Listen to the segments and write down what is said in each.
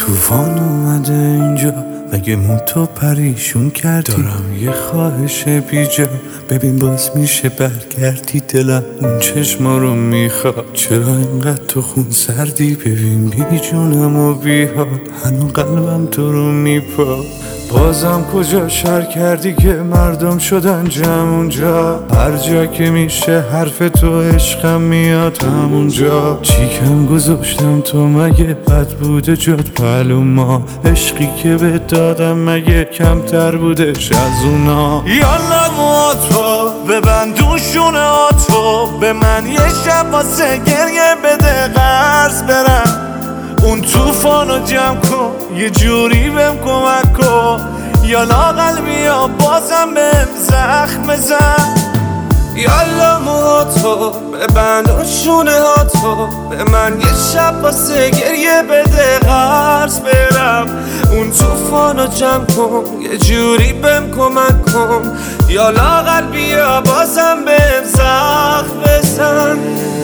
طوفان اومده اینجا، مگه موتو پریشون کردی؟ دارم یه خواهش بیجا، ببین باز میشه برگردی. دلم اون چشما رو میخواد، چرا اینقدر تو خون سردی؟ ببین بی جونم و بی حال، هنو قلبم تو رو میپا. بازم کجا شر کردی که مردم شدن جمع اونجا؟ هر جا که میشه حرف تو عشقم میاد همونجا. چیکم گذاشتم تو مگه بد بوده جات پهلو ما؟ عشقی که به دادم مگه کمتر بودش از اونا؟ یالا موهاتو ببند دوشونه هاتو، به من یه شب واسه گریه بده قرض برم. اون طوفانو جمع کن، یه جوری بهم کمک کن، یالا قلبیا بازم بهم زخم بزن. یالا موهاتو ببند و شونه هاتو، به من یه شب واسه گریه بده قرض برم. اون طوفانو جمع کن، یه جوری بهم کمک کن، یالا قلبیا بازم بهم زخم بزن.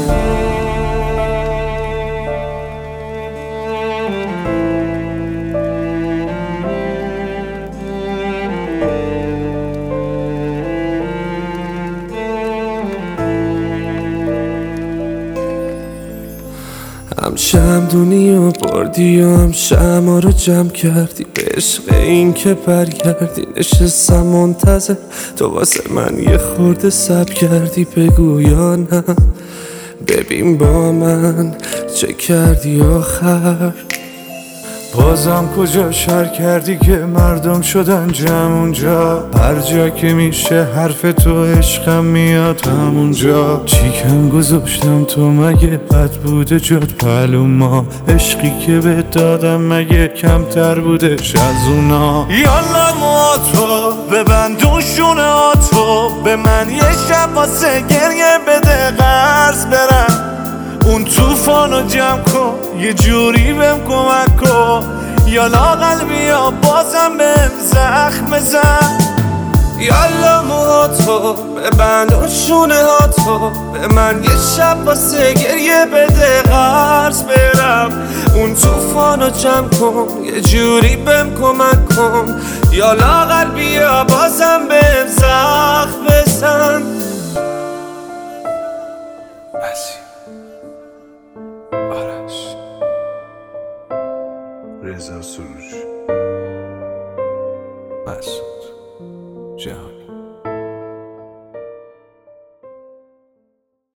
هم شمدونی و بردی و هم شما رو جمع کردی، به عشق این که برگردی نشستم منتظر تو واسه من یه خورده سب کردی. بگو یا نه، ببین با من چه کردی آخر؟ بازم کجا شر کردی که مردم شدن جمع اونجا؟ هر جا که میشه حرف تو عشقم میاد همونجا. چیکم گذاشتم تو مگه بد بوده جات پهلو ما؟ عشقی که به دادم مگه کمتر بودش از اونا؟ یالا موهاتو ببند دوشونه هاتو، به من یه شب واسه گریه بده قرض برم. اون طوفانو جمع کن، یه جوری بهم کمک کن، یالا قلبیا بازم بهم زخم بزن. یالا موهاتو ببند و شونه هاتو، به من یه شب واسه گریه بده قرض برم. اون طوفانو جمع کن، یه جوری بهم کمک کن، یالا قلبیا بازم بهم زخم بزن. آرش رضا سروش مسعود جهانی.